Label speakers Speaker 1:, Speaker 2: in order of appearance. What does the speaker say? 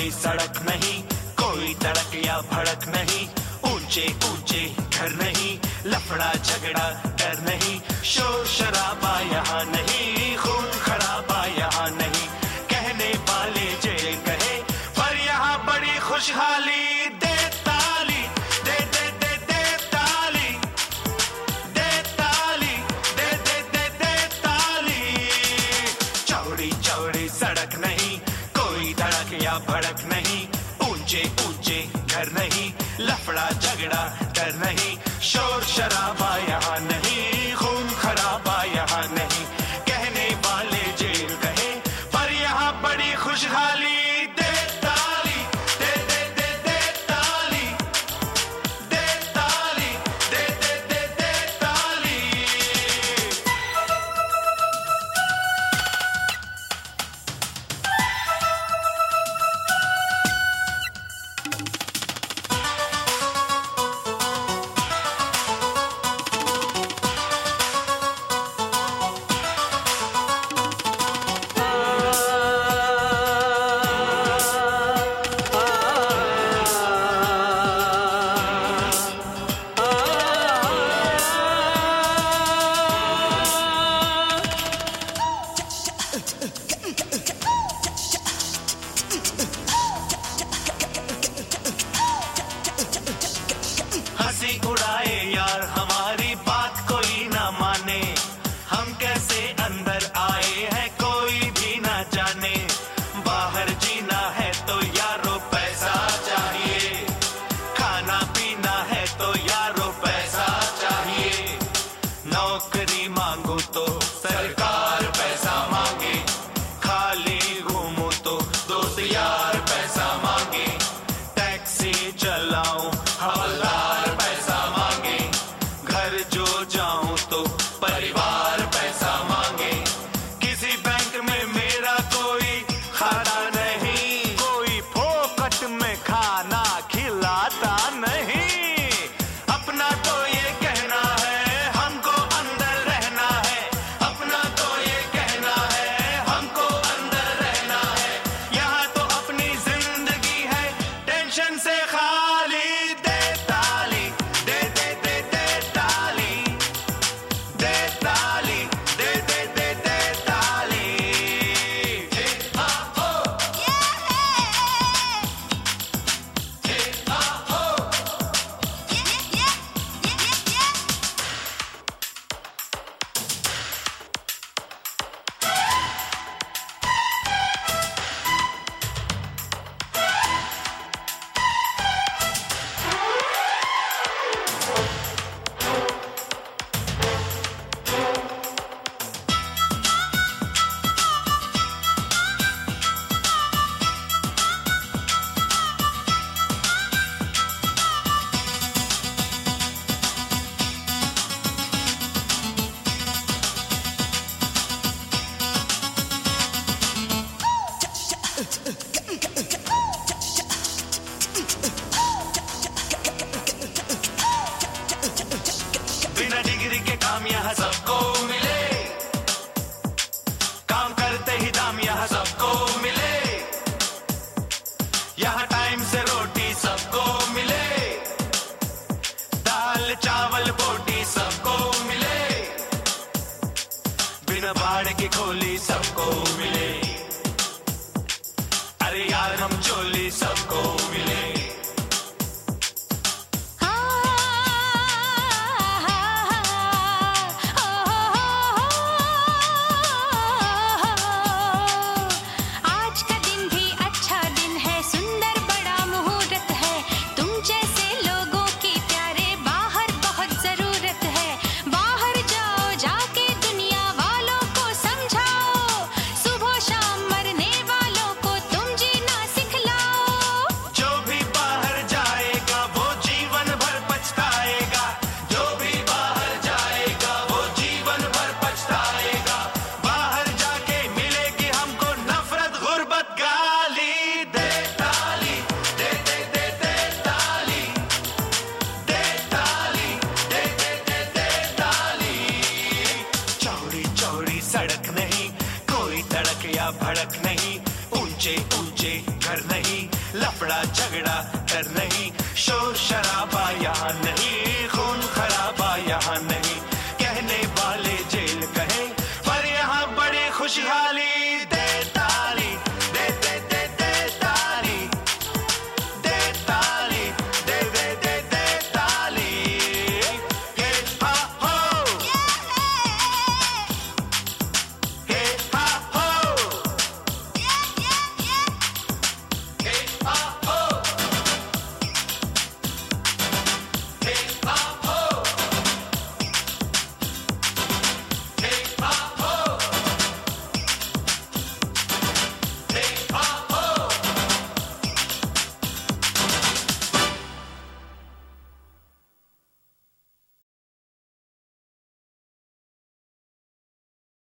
Speaker 1: चौड़ी सड़क नहीं, कोई तड़क या भड़क नहीं, ऊंचे ऊंचे घर नहीं, लफड़ा झगड़ा डर नहीं, शोर शराबा यहाँ नहीं, खून खराबा यहाँ नहीं, कहने वाले जेल कहे पर यहाँ बड़ी खुशहाली। दे ताली दे दे दे दे ताली, दे ताली दे दे दे दे ताली। चौड़ी चौड़ी सड़क नहीं, कोई धड़क या भड़क नहीं, ऊंचे ऊंचे घर नहीं, लफड़ा झगड़ा डर नहीं, शोर शराबा यहाँ नहीं, खून खराबा यहाँ नहीं, कहने वाले जेल कहे पर यहाँ बड़ी खुशहाली। दे ताली दे दे दे दे ताली, दे ताली दे दे दे दे ताली। हंसी उड़ाए यार हमारी बात कोई ना माने, हम कैसे अंदर आए हैं कोई भी ना जाने, बाहर जीना है तो यारो पैसा चाहिए, खाना पीना है तो यारो पैसा चाहिए, नौकरी मांगो तो सरकार पैसा मांगे, खाली घूमो तो दोस्त यार पैसा मांगे, टैक्सी चलाऊं हवलदार पैसा मांगे, घर जो जाऊं तो परिवार पैसा मांगे, किसी बैंक में मेरा कोई खाता नहीं, कोई फोकट में खाना खिलाता नहीं, अपना तो ये कहना है हमको अंदर रहना है, अपना तो ये कहना है हमको अंदर रहना है, यहाँ तो अपनी जिंदगी है टेंशन से खाली। दे ताली दे दे दे दे ताली, दे ताली दे दे दे दे ताली। हिप हॉप हो, हिप हॉप हो, बिना डिग्री के काम यहाँ सबको मिले, काम करते ही दाम यहाँ सबको मिले, यहाँ टाइम से रोटी सबको मिले, दाल चावल बोटी सबको मिले, बिना भाड़े की खोली सबको मिले, अरे यार हम चोली सबको मिले।
Speaker 2: आज का दिन भी अच्छा दिन है, सुंदर बड़ा मुहूर्त है, तुम जैसे लोगों की प्यारे बाहर बहुत जरूरत है, बाहर जाओ जाके दुनिया वालों को समझाओ, सुबह शाम मरने वालों को तुम जीना सिखलाओ।
Speaker 1: जो भी बाहर जाएगा वो जीवन भर पछताएगा, जो भी बाहर जाएगा वो जीवन भर पछताएगा, बाहर जाके मिलेगी हमको नफरत गुर्बत गाली। दे ताली दे दे दे दे ताली, दे ताली दे दे दे दे ताली। चौड़ी चौड़ी सड़क नहीं, कोई तड़क या भड़क नहीं, ऊंचे ऊंचे घर नहीं, झगड़ा डर नहीं